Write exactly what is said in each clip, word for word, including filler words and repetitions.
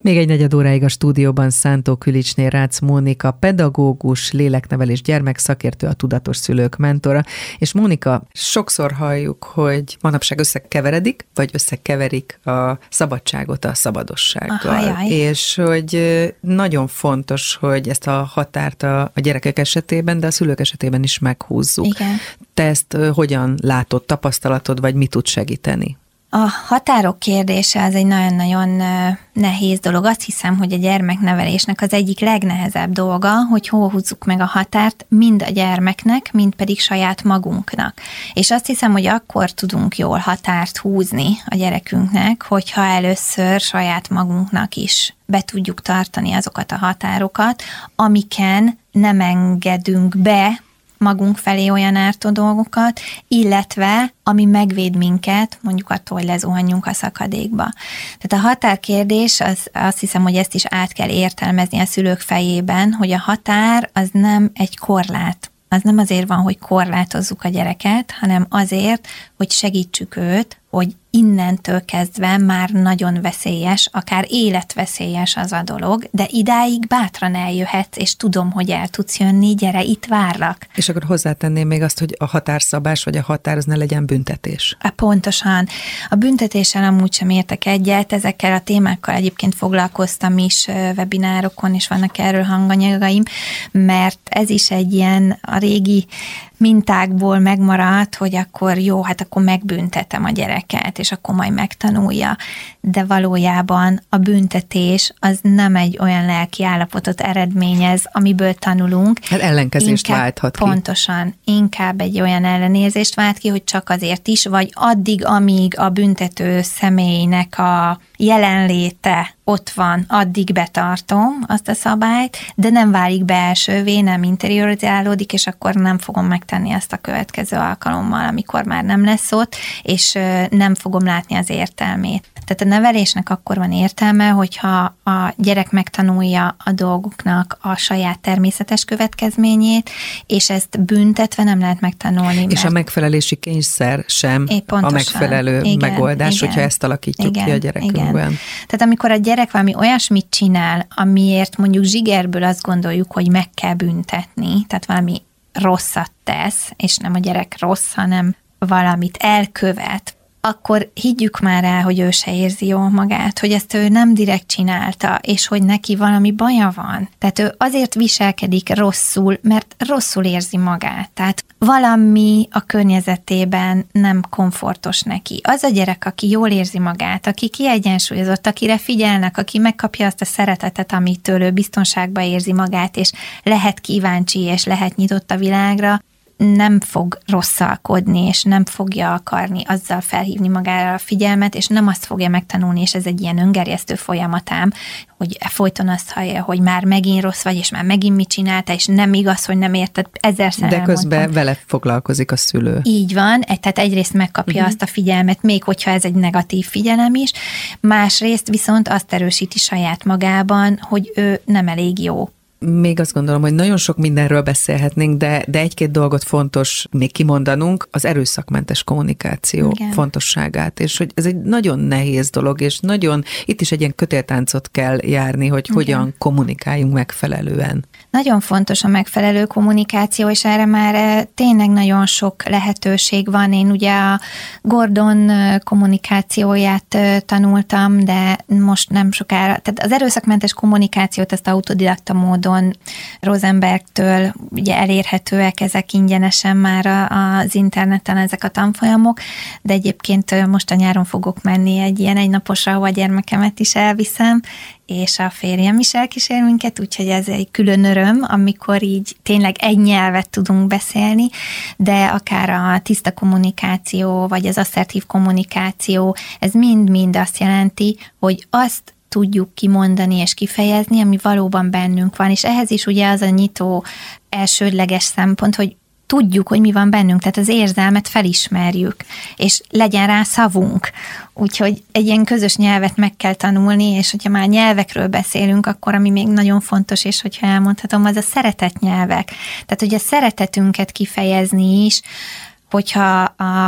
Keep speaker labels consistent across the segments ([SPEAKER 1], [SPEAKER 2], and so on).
[SPEAKER 1] Még egy negyed óráig a stúdióban Szántó Külicsné Rácz Mónika, pedagógus, léleknevelés, gyermekszakértő, a tudatos szülők mentora. És Mónika, sokszor halljuk, hogy manapság összekeveredik, vagy összekeverik a szabadságot a szabadossággal.
[SPEAKER 2] Ajaj.
[SPEAKER 1] És hogy nagyon fontos, hogy ezt a határt a, a gyerekek esetében, de a szülők esetében is meghúzzuk.
[SPEAKER 2] Igen.
[SPEAKER 1] Te ezt hogyan látod, tapasztalatod, vagy mi tud segíteni?
[SPEAKER 2] A határok kérdése az egy nagyon-nagyon nehéz dolog. Azt hiszem, hogy a gyermeknevelésnek az egyik legnehezebb dolga, hogy hol húzzuk meg a határt mind a gyermeknek, mind pedig saját magunknak. És azt hiszem, hogy akkor tudunk jól határt húzni a gyerekünknek, hogyha először saját magunknak is be tudjuk tartani azokat a határokat, amiken nem engedünk be magunk felé olyan ártó dolgokat, illetve ami megvéd minket, mondjuk attól, hogy lezuhanjunk a szakadékba. Tehát a határkérdés, az, azt hiszem, hogy ezt is át kell értelmezni a szülők fejében, hogy a határ az nem egy korlát. Az nem azért van, hogy korlátozzuk a gyereket, hanem azért, hogy segítsük őt, hogy innentől kezdve már nagyon veszélyes, akár életveszélyes az a dolog, de idáig bátran eljöhetsz, és tudom, hogy el tudsz jönni, gyere, itt várlak.
[SPEAKER 1] És akkor hozzátenném még azt, hogy a határszabás vagy a határ az ne legyen büntetés.
[SPEAKER 2] Pontosan. A büntetéssel amúgy sem értek egyet, ezekkel a témákkal egyébként foglalkoztam is webinárokon, és vannak erről hanganyagaim, mert ez is egy ilyen a régi mintákból megmaradt, hogy akkor jó, hát akkor megbüntetem a gyereket, és akkor majd megtanulja. De valójában a büntetés az nem egy olyan lelki állapotot eredményez, amiből tanulunk.
[SPEAKER 1] Hát ellenkezést
[SPEAKER 2] inkább,
[SPEAKER 1] válthat ki.
[SPEAKER 2] Pontosan. Inkább egy olyan ellenérzést vált ki, hogy csak azért is, vagy addig, amíg a büntető személynek a jelenléte ott van, addig betartom azt a szabályt, de nem válik belsővé, nem interiorizálódik, és akkor nem fogom megtenni azt a következő alkalommal, amikor már nem lesz ott, és nem fogom látni az értelmét. Tehát a nevelésnek akkor van értelme, hogyha a gyerek megtanulja a dolgoknak a saját természetes következményét, és ezt büntetve nem lehet megtanulni.
[SPEAKER 1] És mert... a megfelelési kényszer sem a megfelelő
[SPEAKER 2] igen,
[SPEAKER 1] megoldás,
[SPEAKER 2] igen,
[SPEAKER 1] hogyha ezt alakítjuk
[SPEAKER 2] igen,
[SPEAKER 1] ki a gyerekünkben. Igen.
[SPEAKER 2] Tehát amikor a gyerek valami olyasmit csinál, amiért mondjuk zsigerből azt gondoljuk, hogy meg kell büntetni, tehát valami rosszat tesz, és nem a gyerek rossz, hanem valamit elkövet, akkor higgyük már el, hogy ő se érzi jól magát, hogy ezt ő nem direkt csinálta, és hogy neki valami baja van. Tehát ő azért viselkedik rosszul, mert rosszul érzi magát. Tehát valami a környezetében nem komfortos neki. Az a gyerek, aki jól érzi magát, aki kiegyensúlyozott, akire figyelnek, aki megkapja azt a szeretetet, amitől ő biztonságban érzi magát, és lehet kíváncsi, és lehet nyitott a világra, nem fog rosszalkodni, és nem fogja akarni azzal felhívni magára a figyelmet, és nem azt fogja megtanulni, és ez egy ilyen öngerjesztő folyamatám, hogy folyton azt hallja, hogy már megint rossz vagy, és már megint mit csinálta, és nem igaz, hogy nem érted, ezerszer
[SPEAKER 1] De közben
[SPEAKER 2] elmondtam.
[SPEAKER 1] vele foglalkozik a szülő.
[SPEAKER 2] Így van, tehát egyrészt megkapja uh-huh. azt a figyelmet, még hogyha ez egy negatív figyelem is, másrészt viszont azt erősíti saját magában, hogy ő nem elég jó.
[SPEAKER 1] Még azt gondolom, hogy nagyon sok mindenről beszélhetnénk, de, de egy-két dolgot fontos még kimondanunk, az erőszakmentes kommunikáció Igen. fontosságát, és hogy ez egy nagyon nehéz dolog, és nagyon, itt is egy ilyen kötéltáncot kell járni, hogy Igen. hogyan kommunikáljunk megfelelően.
[SPEAKER 2] Nagyon fontos a megfelelő kommunikáció, és erre már tényleg nagyon sok lehetőség van. Én ugye a Gordon kommunikációját tanultam, de most nem sokára, tehát az erőszakmentes kommunikációt ezt autodidakta módon Rosenbergtől ugye elérhetőek ezek ingyenesen már az interneten ezek a tanfolyamok, de egyébként most a nyáron fogok menni egy ilyen egynaposra, ahol a gyermekemet is elviszem, és a férjem is elkísér minket, úgyhogy ez egy külön öröm, amikor így tényleg egy nyelvet tudunk beszélni, de akár a tiszta kommunikáció, vagy az asszertív kommunikáció, ez mind-mind azt jelenti, hogy azt tudjuk kimondani és kifejezni, ami valóban bennünk van, és ehhez is ugye az a nyitó elsődleges szempont, hogy tudjuk, hogy mi van bennünk, tehát az érzelmet felismerjük, és legyen rá szavunk. Úgyhogy egy ilyen közös nyelvet meg kell tanulni, és hogyha már nyelvekről beszélünk, akkor ami még nagyon fontos, és hogyha elmondhatom, az a szeretet nyelvek. Tehát, hogy a szeretetünket kifejezni is, hogyha a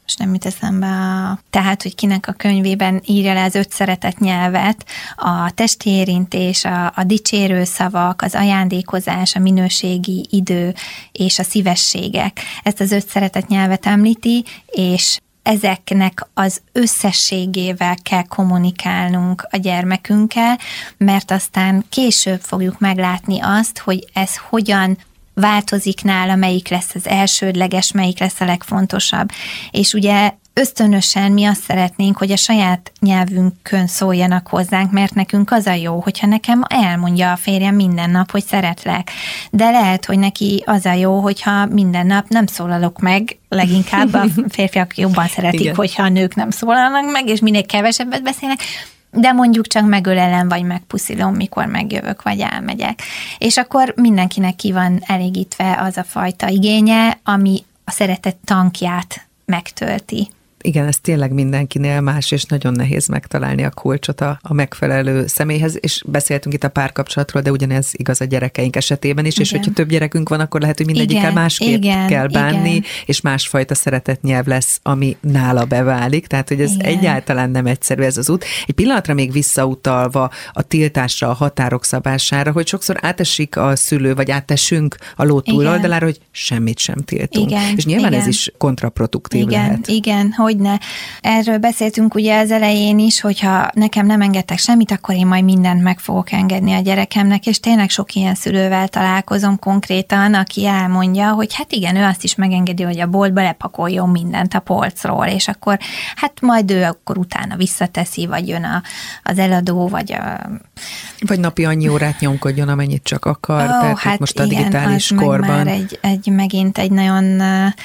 [SPEAKER 2] és nem jut eszembe a... Tehát, hogy kinek a könyvében írja le az öt szeretett nyelvet, a testi érintés, a, a dicsérő szavak, az ajándékozás, a minőségi idő és a szívességek. Ezt az öt szeretett nyelvet említi, és ezeknek az összességével kell kommunikálnunk a gyermekünkkel, mert aztán később fogjuk meglátni azt, hogy ez hogyan változik nála, melyik lesz az elsődleges, melyik lesz a legfontosabb. És ugye ösztönösen mi azt szeretnénk, hogy a saját nyelvünkön szóljanak hozzánk, mert nekünk az a jó, hogyha nekem elmondja a férjem minden nap, hogy szeretlek. De lehet, hogy neki az a jó, hogyha minden nap nem szólalok meg, leginkább a férfiak jobban szeretik, igen, hogyha a nők nem szólalnak meg, és minél kevesebbet beszélnek, de mondjuk csak megölelem, vagy megpuszilom, mikor megjövök, vagy elmegyek. És akkor mindenkinek ki van elégítve az a fajta igénye, ami a szeretet tankját megtölti.
[SPEAKER 1] Igen, ez tényleg mindenkinél más, és nagyon nehéz megtalálni a kulcsot a, a megfelelő személyhez, és beszéltünk itt a párkapcsolatról, de ugyanez igaz a gyerekeink esetében is, igen, és hogyha több gyerekünk van, akkor lehet, hogy mindegyikkel másképp igen, kell bánni, igen, és másfajta szeretetnyelv lesz, ami nála beválik, tehát hogy ez igen, egyáltalán nem egyszerű ez az út. Egy pillanatra még visszautalva a tiltásra, a határok szabására, hogy sokszor átesik a szülő, vagy átesünk a ló túloldalára, hogy semmit sem tiltunk. Igen, és nyilván igen, ez is kontraproduktív igen, lehet.
[SPEAKER 2] Igen, hogy ne. Erről beszéltünk ugye az elején is, hogyha nekem nem engedtek semmit, akkor én majd mindent meg fogok engedni a gyerekemnek, és tényleg sok ilyen szülővel találkozom konkrétan, aki elmondja, hogy hát igen, ő azt is megengedi, hogy a boltba lepakoljon mindent a polcról, és akkor hát majd ő akkor utána visszateszi, vagy jön a, az eladó, vagy a...
[SPEAKER 1] Vagy napi annyi órát nyomkodjon, amennyit csak akar, oh, tehát
[SPEAKER 2] hát
[SPEAKER 1] most a
[SPEAKER 2] igen,
[SPEAKER 1] digitális
[SPEAKER 2] az
[SPEAKER 1] korban.
[SPEAKER 2] Meg már egy, egy, megint egy nagyon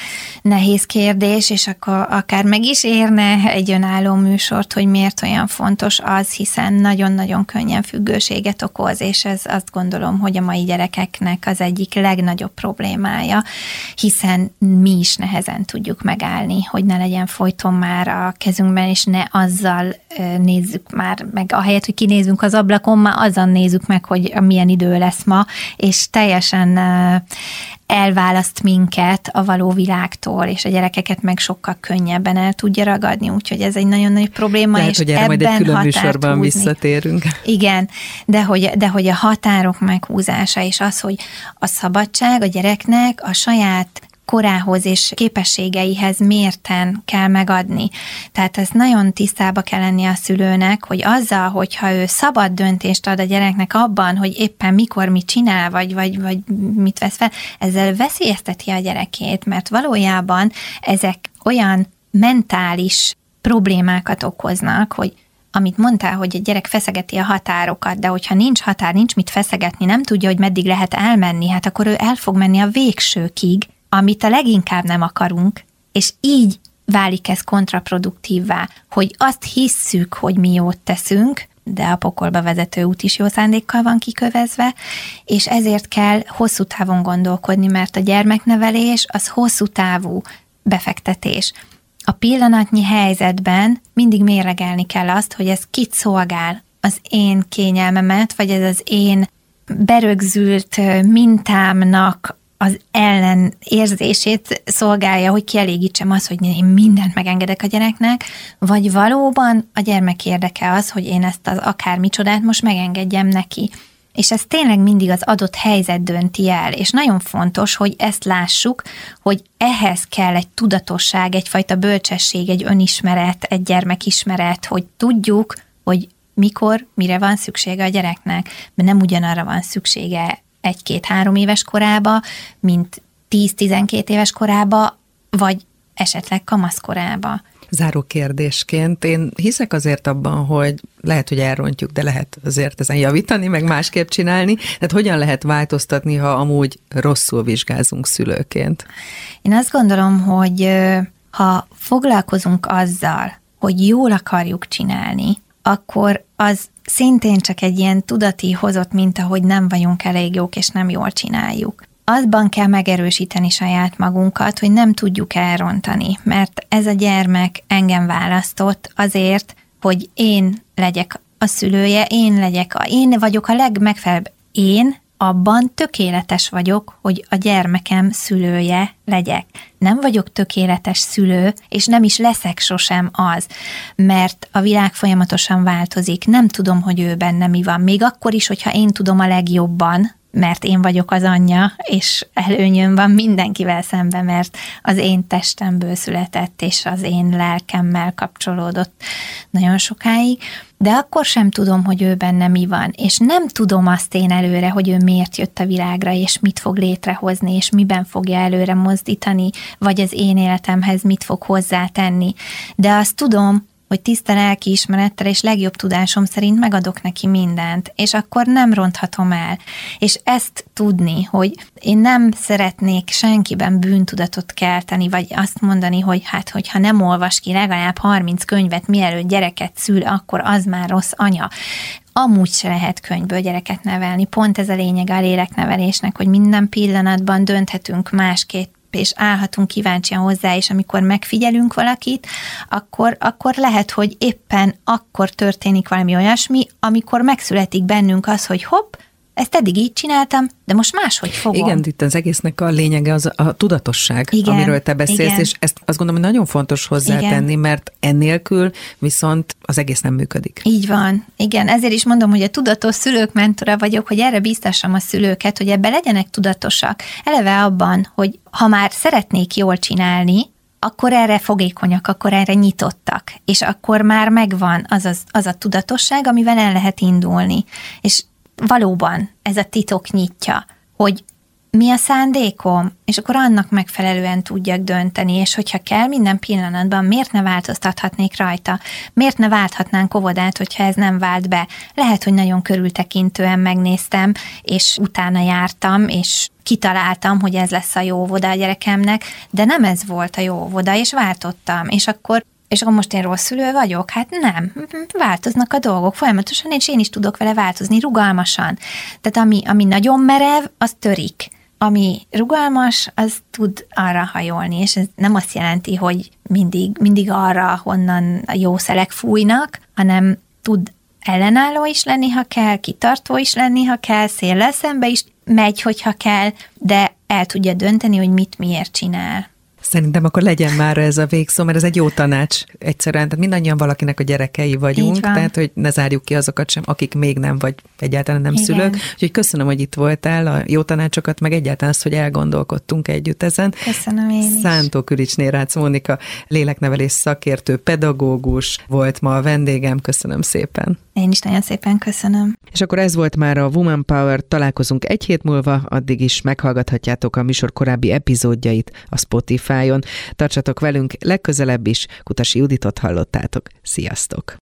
[SPEAKER 2] nehéz kérdés, és akkor akár meg is érne egy önálló műsort, hogy miért olyan fontos az, hiszen nagyon-nagyon könnyen függőséget okoz, és ez azt gondolom, hogy a mai gyerekeknek az egyik legnagyobb problémája, hiszen mi is nehezen tudjuk megállni, hogy ne legyen folyton már a kezünkben, és ne azzal nézzük már meg, ahelyett, hogy kinézünk az ablakon, már azzal nézzük meg, hogy milyen idő lesz ma, és teljesen elválaszt minket a való világtól, és a gyerekeket meg sokkal könnyebben el tudja ragadni, úgyhogy ez egy nagyon nagy probléma,
[SPEAKER 1] lehet,
[SPEAKER 2] és
[SPEAKER 1] hogy erre
[SPEAKER 2] ebben
[SPEAKER 1] majd egy külön műsorban visszatérünk.
[SPEAKER 2] Igen, de hogy, de hogy a határok meghúzása, és az, hogy a szabadság a gyereknek a saját korához és képességeihez mérten kell megadni. Tehát ez nagyon tisztába kell lenni a szülőnek, hogy azzal, hogyha ő szabad döntést ad a gyereknek abban, hogy éppen mikor mit csinál, vagy, vagy, vagy mit vesz fel, ezzel veszélyezteti a gyerekét, mert valójában ezek olyan mentális problémákat okoznak, hogy amit mondtál, hogy a gyerek feszegeti a határokat, de hogyha nincs határ, nincs mit feszegetni, nem tudja, hogy meddig lehet elmenni, hát akkor ő el fog menni a végsőkig, amit a leginkább nem akarunk, és így válik ez kontraproduktívvá, hogy azt hisszük, hogy mi jót teszünk, de a pokolba vezető út is jó szándékkal van kikövezve, és ezért kell hosszú távon gondolkodni, mert a gyermeknevelés az hosszú távú befektetés. A pillanatnyi helyzetben mindig mérlegelni kell azt, hogy ez kit szolgál, az én kényelmemet, vagy ez az én berögzült mintámnak az ellenérzését szolgálja, hogy kielégítsem azt, hogy én mindent megengedek a gyereknek, vagy valóban a gyermek érdeke az, hogy én ezt az akármicsodát most megengedjem neki. És ez tényleg mindig az adott helyzet dönti el, és nagyon fontos, hogy ezt lássuk, hogy ehhez kell egy tudatosság, egyfajta bölcsesség, egy önismeret, egy gyermekismeret, hogy tudjuk, hogy mikor, mire van szüksége a gyereknek, mert nem ugyanarra van szüksége egy-két-három éves korába, mint tíz-tizenkét éves korába, vagy esetleg kamaszkorába.
[SPEAKER 1] Záró kérdésként én hiszek azért abban, hogy lehet, hogy elrontjuk, de lehet azért ezen javítani, meg másképp csinálni. Tehát hogyan lehet változtatni, ha amúgy rosszul vizsgázunk szülőként?
[SPEAKER 2] Én azt gondolom, hogy ha foglalkozunk azzal, hogy jól akarjuk csinálni, akkor az szintén csak egy ilyen tudati hozott minta, hogy nem vagyunk elég jók, és nem jól csináljuk. Azban kell megerősíteni saját magunkat, hogy nem tudjuk elrontani, mert ez a gyermek engem választott azért, hogy én legyek a szülője, én legyek a, én vagyok a legmegfelelőbb én abban tökéletes vagyok, hogy a gyermekem szülője legyek. Nem vagyok tökéletes szülő, és nem is leszek sosem az, mert a világ folyamatosan változik. Nem tudom, hogy ő benne mi van. Még akkor is, hogyha én tudom a legjobban, mert én vagyok az anyja, és előnyöm van mindenkivel szemben, mert az én testemből született, és az én lelkemmel kapcsolódott nagyon sokáig, de akkor sem tudom, hogy ő benne mi van, és nem tudom azt én előre, hogy ő miért jött a világra, és mit fog létrehozni, és miben fogja előre mozdítani, vagy az én életemhez mit fog hozzátenni. De azt tudom, hogy tiszta lelkiismerettel és legjobb tudásom szerint megadok neki mindent, és akkor nem ronthatom el. És ezt tudni, hogy én nem szeretnék senkiben bűntudatot kelteni, vagy azt mondani, hogy hát, hogyha nem olvas ki legalább harminc könyvet, mielőtt gyereket szül, akkor az már rossz anya. Amúgy se lehet könyvből gyereket nevelni. Pont ez a lényeg a léleknevelésnek, hogy minden pillanatban dönthetünk másképp, és állhatunk kíváncsian hozzá, és amikor megfigyelünk valakit, akkor, akkor lehet, hogy éppen akkor történik valami olyasmi, amikor megszületik bennünk az, hogy hopp, ezt eddig így csináltam, de most máshogy fogom.
[SPEAKER 1] Igen, itt az egésznek a lényege az a tudatosság, igen, amiről te beszélsz, igen. És ezt azt gondolom, hogy nagyon fontos hozzátenni, igen. Mert ennélkül viszont az egész nem működik.
[SPEAKER 2] Így van, igen, ezért is mondom, hogy a tudatos szülők mentora vagyok, hogy erre biztassam a szülőket, hogy ebbe legyenek tudatosak. Eleve abban, hogy ha már szeretnék jól csinálni, akkor erre fogékonyak, akkor erre nyitottak, és akkor már megvan az, az, az a tudatosság, amivel el lehet indulni. És valóban ez a titok nyitja, hogy mi a szándékom, és akkor annak megfelelően tudjak dönteni, és hogyha kell minden pillanatban, miért ne változtathatnék rajta? Miért ne válthatnánk óvodát, hogyha ez nem vált be? Lehet, hogy nagyon körültekintően megnéztem, és utána jártam, és kitaláltam, hogy ez lesz a jó óvoda a gyerekemnek, de nem ez volt a jó óvoda, és váltottam, és akkor És akkor most én rossz szülő vagyok? Hát nem. Változnak a dolgok folyamatosan, és én is tudok vele változni rugalmasan. Tehát ami, ami nagyon merev, az törik. Ami rugalmas, az tud arra hajolni, és ez nem azt jelenti, hogy mindig, mindig arra, honnan a jó szelek fújnak, hanem tud ellenálló is lenni, ha kell, kitartó is lenni, ha kell, széllel szembe is megy, hogyha kell, de el tudja dönteni, hogy mit miért csinál.
[SPEAKER 1] Szerintem akkor legyen már ez a végszó, mert ez egy jó tanács egyszerűen. Tehát mindannyian valakinek a gyerekei vagyunk, tehát hogy ne zárjuk ki azokat sem, akik még nem, vagy egyáltalán nem Igen. szülők. Úgyhogy köszönöm, hogy itt voltál, a jó tanácsokat, meg egyáltalán azt, hogy elgondolkodtunk együtt ezen.
[SPEAKER 2] Köszönöm én is.
[SPEAKER 1] Szántó Küricsné-Rácz Mónika, léleknevelés szakértő, pedagógus volt ma a vendégem. Köszönöm szépen.
[SPEAKER 2] Én is nagyon szépen köszönöm.
[SPEAKER 1] És akkor ez volt már a Woman Power, találkozunk egy hét múlva, addig is meghallgathatjátok a műsor korábbi epizódjait a Spotify-on. Tartsatok velünk legközelebb is, Kutasi Juditot hallottátok. Sziasztok!